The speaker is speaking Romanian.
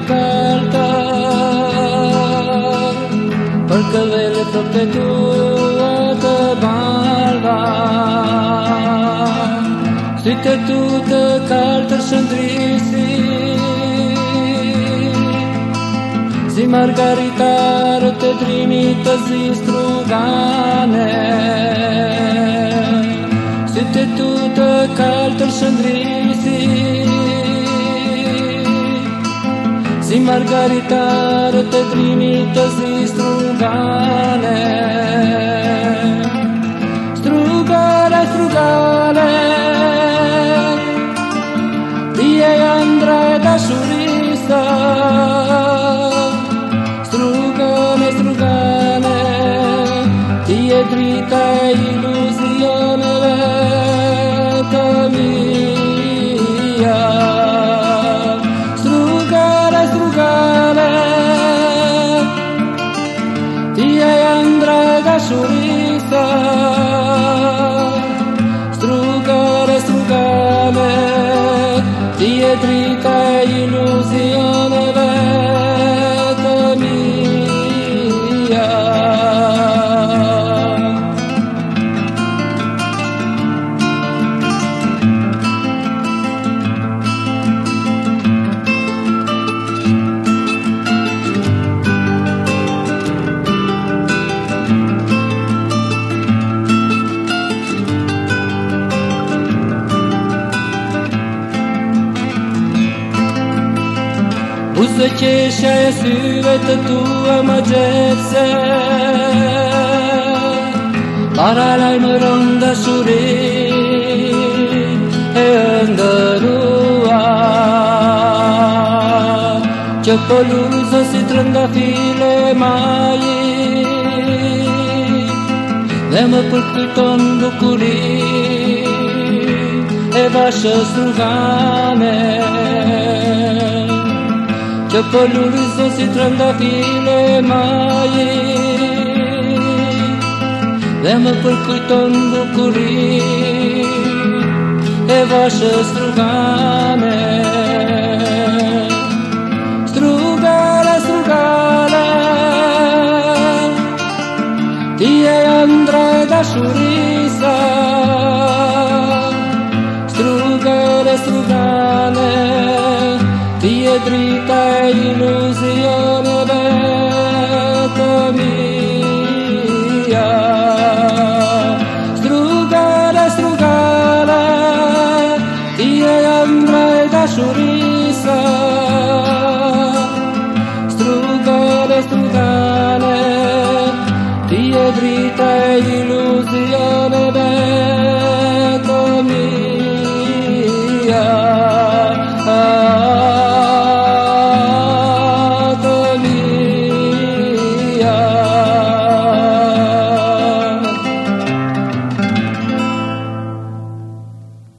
calta perché vele toppe tua te balva si te tu te calta sandrisi si margarita te trinita si strugane si te tu te calta sandrisi si margarita te trinita si strugane strugare strugare tie andrà da surista strugane strugane tie dritta illusione veta mia strugare strugare tie andrà da surista strugare strugare tie dritta illusione veta mia Usa ceșa e syvete tua magezze Paralai më ronda shuri e ndërua Që poluza si trëndafile maji Dhe më përkujton bukuri e bashës rrugane Që poluza si trëndafile maji Dhe më përkujton bukuri e bashës rrugane Strugare, strugare Ti e andrà da shurisa Strugare, strugare Ti e dritta illusione veta mia Strugare, strugare Ti e andrà da shurisa Strugare, strugare Ti e dritta illusione